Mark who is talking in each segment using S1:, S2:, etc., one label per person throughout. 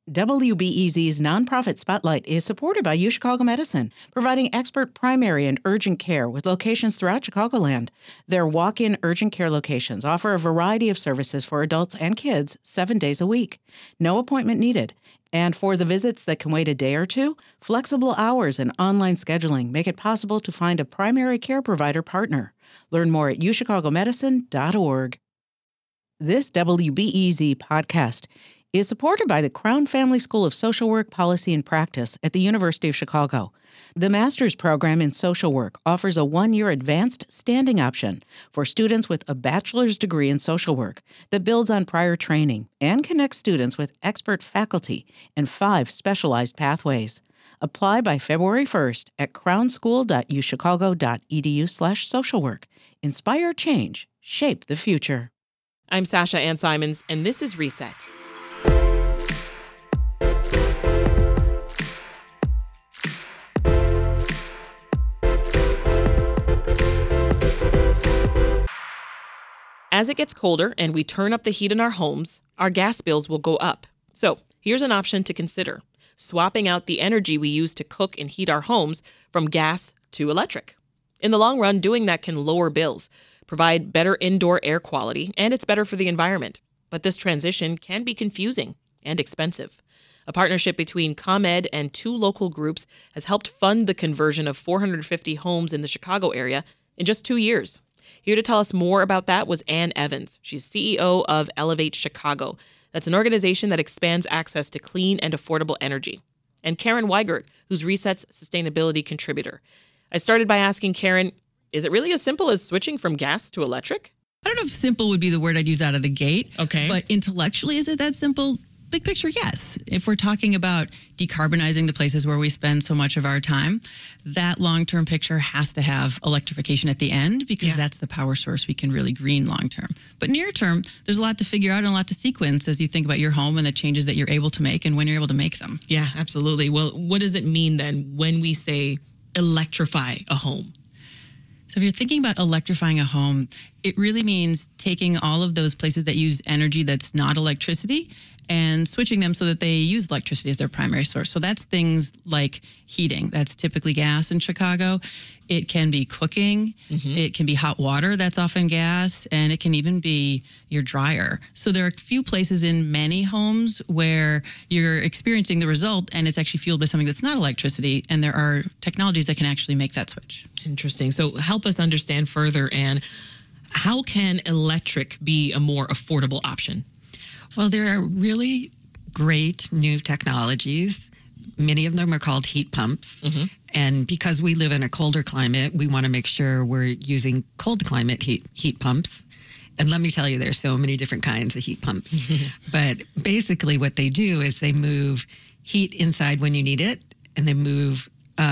S1: WBEZ's nonprofit Spotlight is supported by UChicago Medicine, providing expert primary and urgent care with locations throughout Chicagoland. Their walk-in urgent care locations offer a variety of services for adults and kids 7 days a week. No appointment needed. And for the visits that can wait a day or two, flexible hours and online scheduling make it possible to find a primary care provider partner. Learn more at uchicagomedicine.org. This WBEZ podcast is supported by the Crown Family School of Social Work, Policy, and Practice at the University of Chicago. The master's program in social work offers a 1-year advanced standing option for students with a bachelor's degree in social work that builds on prior training and connects students with expert faculty and 5 specialized pathways. Apply by February 1st at crownschool.uchicago.edu/socialwork. Inspire change. Shape the future.
S2: I'm Sasha Ann Simons, and this is Reset. As it gets colder and we turn up the heat in our homes, our gas bills will go up. So here's an option to consider: swapping out the energy we use to cook and heat our homes from gas to electric. In the long run, doing that can lower bills, provide better indoor air quality, and it's better for the environment. But this transition can be confusing and expensive. A partnership between ComEd and 2 local groups has helped fund the conversion of 450 homes in the Chicago area in just 2 years. Here to tell us more about that was Ann Evans. She's CEO of Elevate Chicago. That's an organization that expands access to clean and affordable energy. And Karen Weigert, who's Reset's sustainability contributor. I started by asking Karen, is it really as simple as switching from gas to electric?
S3: I don't know if simple would be the word I'd use out of the gate.
S2: Okay.
S3: But intellectually, is it that simple? Big picture, yes. If we're talking about decarbonizing the places where we spend so much of our time, that long-term picture has to have electrification at the end, because that's the power source we can really green long-term. But near-term, there's a lot to figure out and a lot to sequence as you think about your home and the changes that you're able to make and when you're able to make them.
S2: Yeah, absolutely. Well, what does it mean then when we say electrify a home?
S3: So if you're thinking about electrifying a home, it really means taking all of those places that use energy that's not electricity and switching them so that they use electricity as their primary source. So that's things like heating. That's typically gas in Chicago. It can be cooking. It can be hot water. That's often gas. And it can even be your dryer. So there are a few places in many homes where you're experiencing the result and it's actually fueled by something that's not electricity. And there are technologies that can actually make that switch.
S2: Interesting. So help us understand further, Ann, how can electric be a more affordable option?
S4: Well, there are really great new technologies. Many of them are called heat pumps. And because we live in a colder climate, we want to make sure we're using cold climate heat pumps. And let me tell you, there's so many different kinds of heat pumps. But basically what they do is they move heat inside when you need it, and they move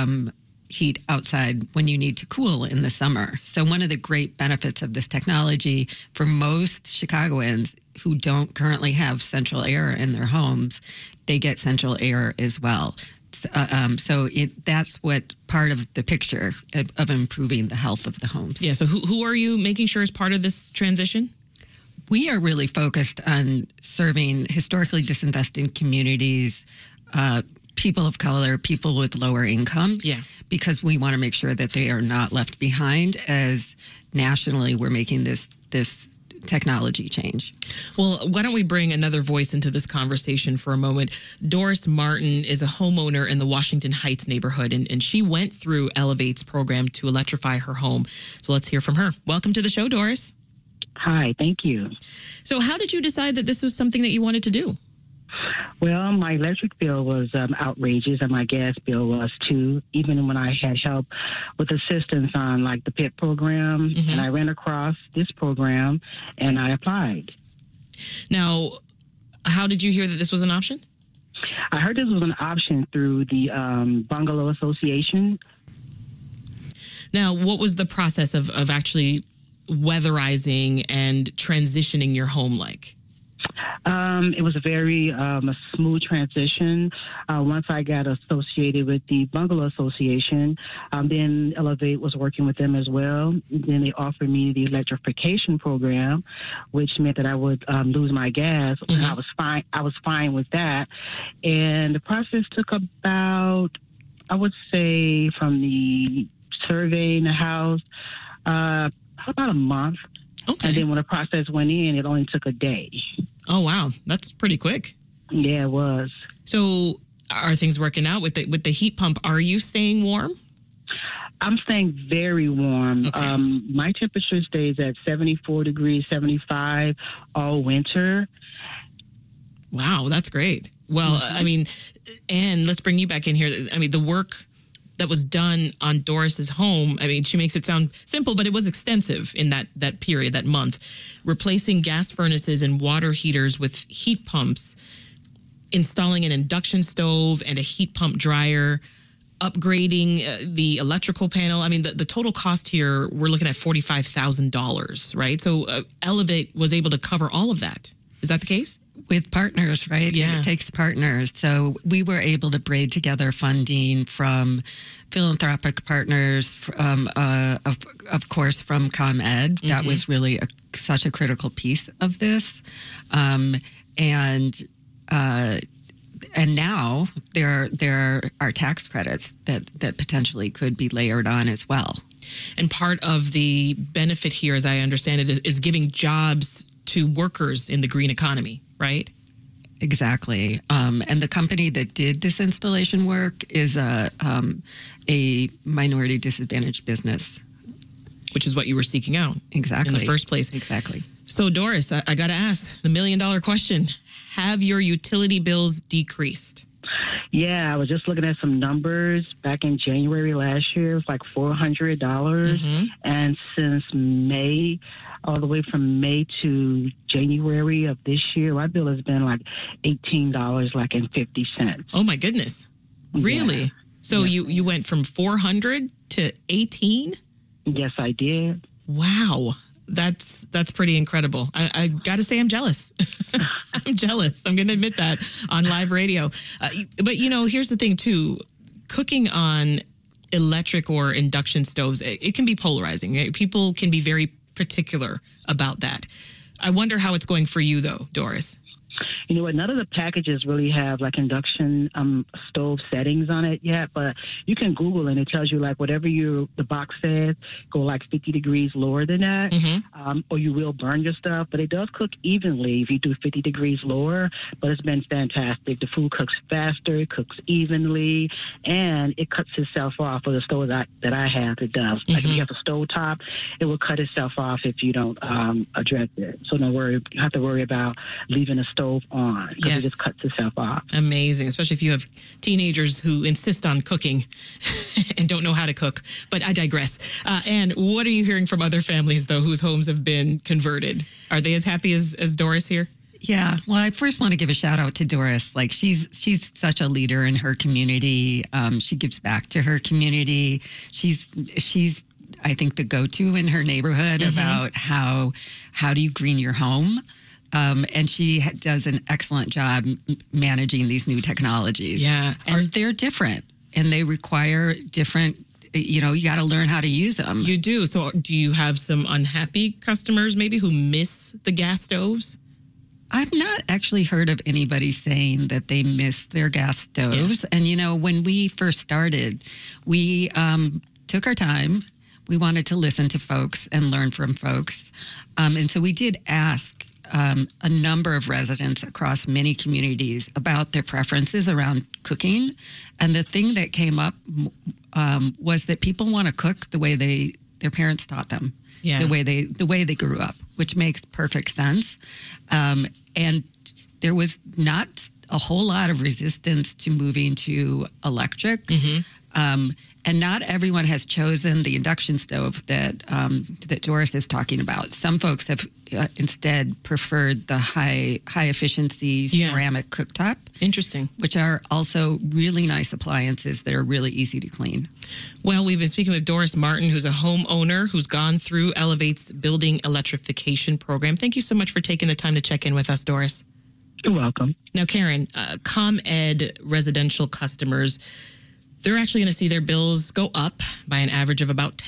S4: heat outside when you need to cool in the summer. So one of the great benefits of this technology for most Chicagoans who don't currently have central air in their homes, they get central air as well. So that's what part of the picture of improving the health of the homes.
S2: Yeah, so who are you making sure is part of this transition?
S4: We are really focused on serving historically disinvested communities, people of color, people with lower incomes, because we want to make sure that they are not left behind as nationally we're making this technology change.
S2: Well, why don't we bring another voice into this conversation for a moment? Doris Martin is a homeowner in the Washington Heights neighborhood, and she went through Elevate's program to electrify her home. So let's hear from her. Welcome to the show, Doris.
S5: Hi, thank you.
S2: So how did you decide that this was something that you wanted to do?
S5: Well, my electric bill was outrageous, and my gas bill was too, even when I had help with assistance on like the PIT program, and I ran across this program and I applied.
S2: Now, how did you hear that this was an option?
S5: I heard this was an option through the Bungalow Association.
S2: Now, what was the process of actually weatherizing and transitioning your home like?
S5: It was a very a smooth transition. Once I got associated with the Bungalow Association, then Elevate was working with them as well. Then they offered me the electrification program, which meant that I would lose my gas.
S2: Mm-hmm.
S5: I was fine. I was fine with that, and the process took about, I would say, from the surveying the house, about a month.
S2: Okay.
S5: And then when the process went in, it only took a day.
S2: Oh, wow. That's pretty quick.
S5: Yeah, it was.
S2: So are things working out with the heat pump? Are you staying warm?
S5: I'm staying very warm.
S2: Okay.
S5: My temperature stays at 74 degrees, 75 all winter.
S2: Wow, that's great. Well, I mean, and let's bring you back in here. I mean, the work that was done on Doris's home, I mean, she makes it sound simple, but it was extensive in that period, that month. Replacing gas furnaces and water heaters with heat pumps, installing an induction stove and a heat pump dryer, upgrading the electrical panel. I mean, the total cost here, we're looking at $45,000, right? So Elevate was able to cover all of that. Is that the case?
S4: With partners, right?
S2: Yeah.
S4: It takes partners. So we were able to braid together funding from philanthropic partners, of course, from ComEd. Mm-hmm. That was really such a critical piece of this. And now there are tax credits that potentially could be layered on as well.
S2: And part of the benefit here, as I understand it, is giving jobs to workers in the green economy, right?
S4: Exactly. And the company that did this installation work is a minority disadvantaged business.
S2: Which is what you were seeking out.
S4: Exactly.
S2: In the first place.
S4: Exactly.
S2: So, Doris, I got to ask the $1 million question. Have your utility bills decreased?
S5: Yeah, I was just looking at some numbers back in January last year. It was like $400.
S2: Mm-hmm.
S5: And since May, all the way from May to January of this year, my bill has been like $18.50.
S2: Oh, my goodness. Really?
S5: Yeah.
S2: So
S5: Yeah.
S2: you went from 400 to 18?
S5: Yes, I did.
S2: Wow. That's pretty incredible. I got to say I'm jealous. I'm jealous. I'm going to admit that on live radio. But, here's the thing, too. Cooking on electric or induction stoves, it can be polarizing. Right? People can be very particular about that. I wonder how it's going for you, though, Doris.
S5: You know what? None of the packages really have like induction stove settings on it yet, but you can Google and it tells you like whatever the box says, go like 50 degrees lower than that, or you will burn your stuff. But it does cook evenly if you do 50 degrees lower. But it's been fantastic. The food cooks faster, it cooks evenly, and it cuts itself off. For the stove that I have, it does. Like if you have a stove top, it will cut itself off if you don't address it. So no worry, you have to worry about leaving a stove on because
S2: Yes.
S5: it just cuts itself off.
S2: Amazing, especially if you have teenagers who insist on cooking and don't know how to cook. But I digress. And what are you hearing from other families, though, whose homes have been converted? Are they as happy as Doris here?
S4: Yeah. Well, I first want to give a shout out to Doris. Like she's such a leader in her community. She gives back to her community. She's I think the go-to in her neighborhood about how do you green your home. And she does an excellent job managing these new technologies.
S2: Yeah.
S4: And they're different and they require different, you got to learn how to use them.
S2: You do. So do you have some unhappy customers maybe who miss the gas stoves?
S4: I've not actually heard of anybody saying that they miss their gas stoves. Yeah. And, when we first started, we took our time. We wanted to listen to folks and learn from folks. And so we did ask a number of residents across many communities about their preferences around cooking. And the thing that came up was that people want to cook the way their parents taught them, the way they grew up, which makes perfect sense. And there was not a whole lot of resistance to moving to electric. And not everyone has chosen the induction stove that Doris is talking about. Some folks have instead preferred the high efficiency ceramic cooktop.
S2: Interesting.
S4: Which are also really nice appliances that are really easy to clean.
S2: Well, we've been speaking with Doris Martin, who's a homeowner who's gone through Elevate's building electrification program. Thank you so much for taking the time to check in with us, Doris.
S5: You're welcome.
S2: Now, Karen, ComEd residential customers, they're actually going to see their bills go up by an average of about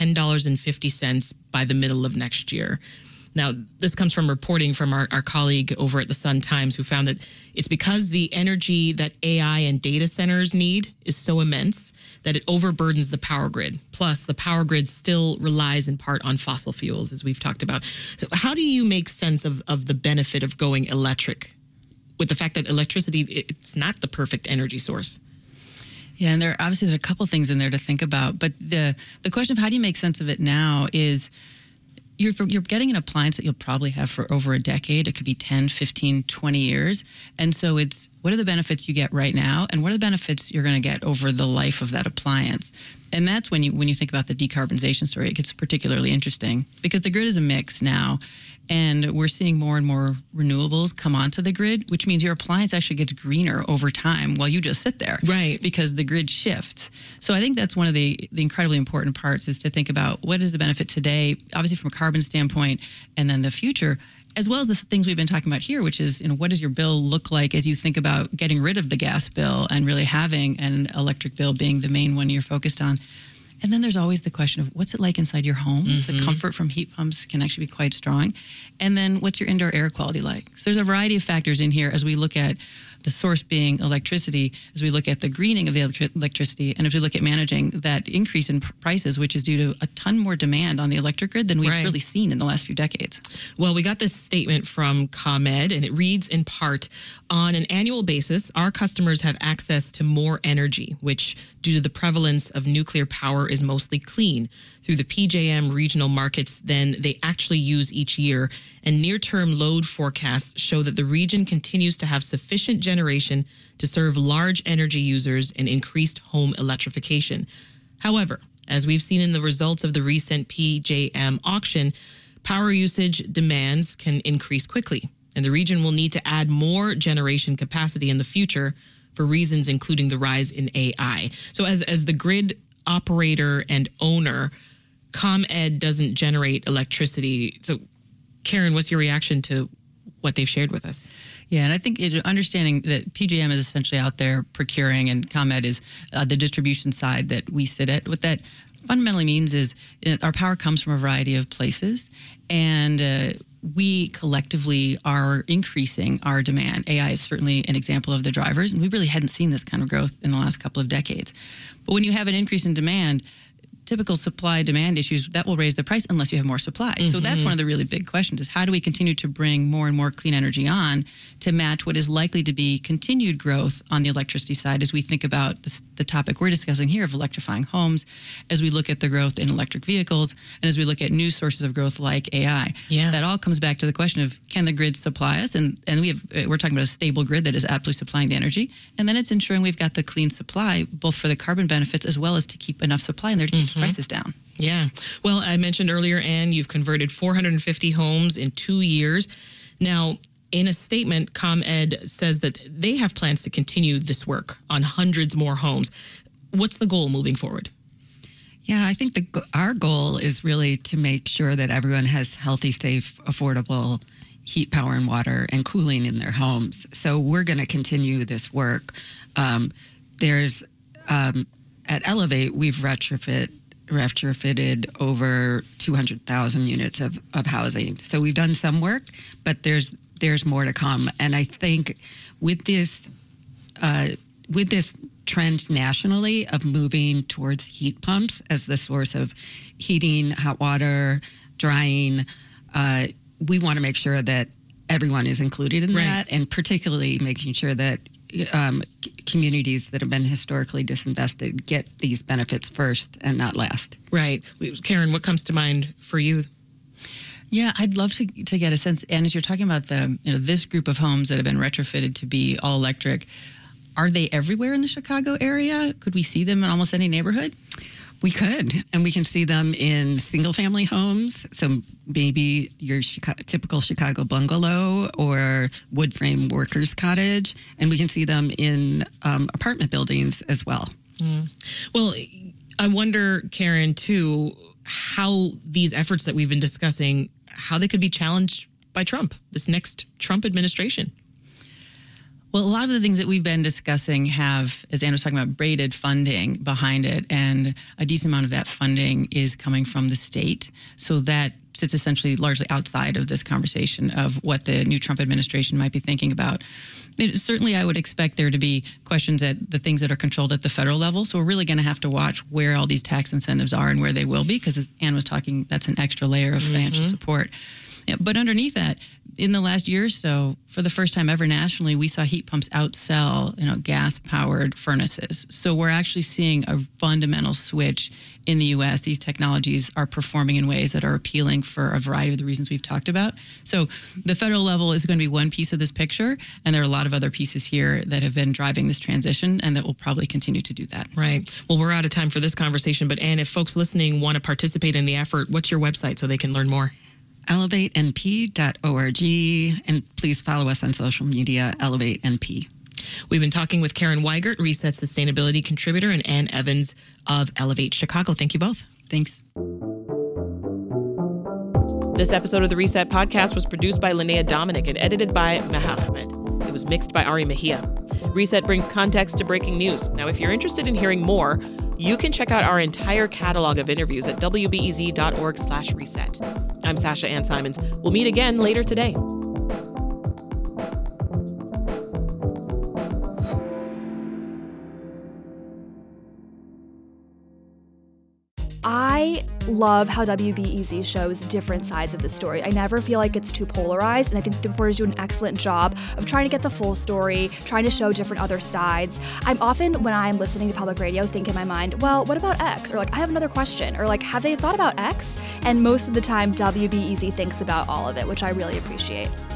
S2: $10.50 by the middle of next year. Now, this comes from reporting from our colleague over at the Sun-Times, who found that it's because the energy that AI and data centers need is so immense that it overburdens the power grid. Plus, the power grid still relies in part on fossil fuels, as we've talked about. So how do you make sense of the benefit of going electric with the fact that electricity, it's not the perfect energy source?
S3: Yeah, and there's a couple things in there to think about. But the question of how do you make sense of it now is you're getting an appliance that you'll probably have for over a decade. It could be 10, 15, 20 years. And so it's what are the benefits you get right now and what are the benefits you're going to get over the life of that appliance? And that's when you think about the decarbonization story, it gets particularly interesting because the grid is a mix now. And we're seeing more and more renewables come onto the grid, which means your appliance actually gets greener over time while you just sit there.
S2: Right.
S3: Because the grid shifts. So I think that's one of the incredibly important parts is to think about what is the benefit today, obviously from a carbon standpoint, and then the future, as well as the things we've been talking about here, which is, what does your bill look like as you think about getting rid of the gas bill and really having an electric bill being the main one you're focused on. And then there's always the question of what's it like inside your home? Mm-hmm. The comfort from heat pumps can actually be quite strong. And then what's your indoor air quality like? So there's a variety of factors in here as we look at the source being electricity, as we look at the greening of the electricity, and as we look at managing that increase in prices, which is due to a ton more demand on the electric grid than we've really seen in the last few decades.
S2: Well, we got this statement from ComEd, and it reads in part, on an annual basis, our customers have access to more energy, which, due to the prevalence of nuclear power, is mostly clean through the PJM regional markets than they actually use each year. And near-term load forecasts show that the region continues to have sufficient generation to serve large energy users and increased home electrification. However, as we've seen in the results of the recent PJM auction, power usage demands can increase quickly, and the region will need to add more generation capacity in the future for reasons including the rise in AI. So as the grid operator and owner, ComEd doesn't generate electricity. So, Karen, what's your reaction to what they've shared with us?
S3: Yeah, and I think understanding that PJM is essentially out there procuring and ComEd is the distribution side that we sit at. What that fundamentally means is our power comes from a variety of places, and we collectively are increasing our demand. AI is certainly an example of the drivers, and we really hadn't seen this kind of growth in the last couple of decades. But when you have an increase in demand, typical supply-demand issues, that will raise the price unless you have more supply. Mm-hmm. So that's one of the really big questions is how do we continue to bring more and more clean energy on to match what is likely to be continued growth on the electricity side as we think about the topic we're discussing here of electrifying homes, as we look at the growth in electric vehicles, and as we look at new sources of growth like AI.
S2: Yeah.
S3: That all comes back to the question of can the grid supply us? And we're talking about a stable grid that is absolutely supplying the energy. And then it's ensuring we've got the clean supply, both for the carbon benefits as well as to keep enough supply in there to keep prices down.
S2: Yeah. Well, I mentioned earlier, Anne, you've converted 450 homes in 2 years. Now, in a statement, ComEd says that they have plans to continue this work on hundreds more homes. What's the goal moving forward?
S4: Yeah, I think our goal is really to make sure that everyone has healthy, safe, affordable heat, power, and water and cooling in their homes. So we're going to continue this work. At Elevate, we've retrofitted over 200,000 units of housing. So we've done some work, but there's more to come. And I think with this trend nationally of moving towards heat pumps as the source of heating, hot water, drying, we want to make sure that everyone is included in that, and particularly making sure that communities that have been historically disinvested get these benefits first and not last.
S2: Right. Karen, what comes to mind for you?
S3: Yeah, I'd love to get a sense. And as you're talking about this group of homes that have been retrofitted to be all electric, Are they everywhere in the Chicago area? Could we see them in almost any neighborhood?
S4: We could, and we can see them in single-family homes. So maybe your typical Chicago bungalow or wood frame workers' cottage, and we can see them in apartment buildings as well.
S2: Well, I wonder, Karen, too, how these efforts that we've been discussing, how they could be challenged by Trump, this next Trump administration.
S3: Well, a lot of the things that we've been discussing have, as Ann was talking about, braided funding behind it, and a decent amount of that funding is coming from the state. So that sits essentially largely outside of this conversation of what the new Trump administration might be thinking about. Certainly, I would expect there to be questions at the things that are controlled at the federal level. So we're really going to have to watch where all these tax incentives are and where they will be, because as Ann was talking, that's an extra layer of financial support. Yeah, but underneath that, in the last year or so, for the first time ever nationally, we saw heat pumps outsell, gas-powered furnaces. So we're actually seeing a fundamental switch in the U.S. These technologies are performing in ways that are appealing for a variety of the reasons we've talked about. So the federal level is going to be one piece of this picture, and there are a lot of other pieces here that have been driving this transition and that will probably continue to do that.
S2: Right. Well, we're out of time for this conversation, but Ann, if folks listening want to participate in the effort, what's your website so they can learn more?
S4: ElevateNP.org, and please follow us on social media, ElevateNP.
S2: We've been talking with Karen Weigert, Reset Sustainability Contributor, and Ann Evans of Elevate Chicago. Thank you both.
S3: Thanks.
S2: This episode of the Reset Podcast was produced by Linnea Dominic and edited by Meha Ahmed. It was mixed by Ari Mejia. Reset brings context to breaking news. Now, if you're interested in hearing more, you can check out our entire catalog of interviews at wbez.org/reset. I'm Sasha Ann Simons. We'll meet again later today.
S6: I love how WBEZ shows different sides of the story. I never feel like it's too polarized, and I think the reporters do an excellent job of trying to get the full story, trying to show different other sides. I'm often, when I'm listening to public radio, think in my mind, well, what about X? Or I have another question. Or have they thought about X? And most of the time, WBEZ thinks about all of it, which I really appreciate.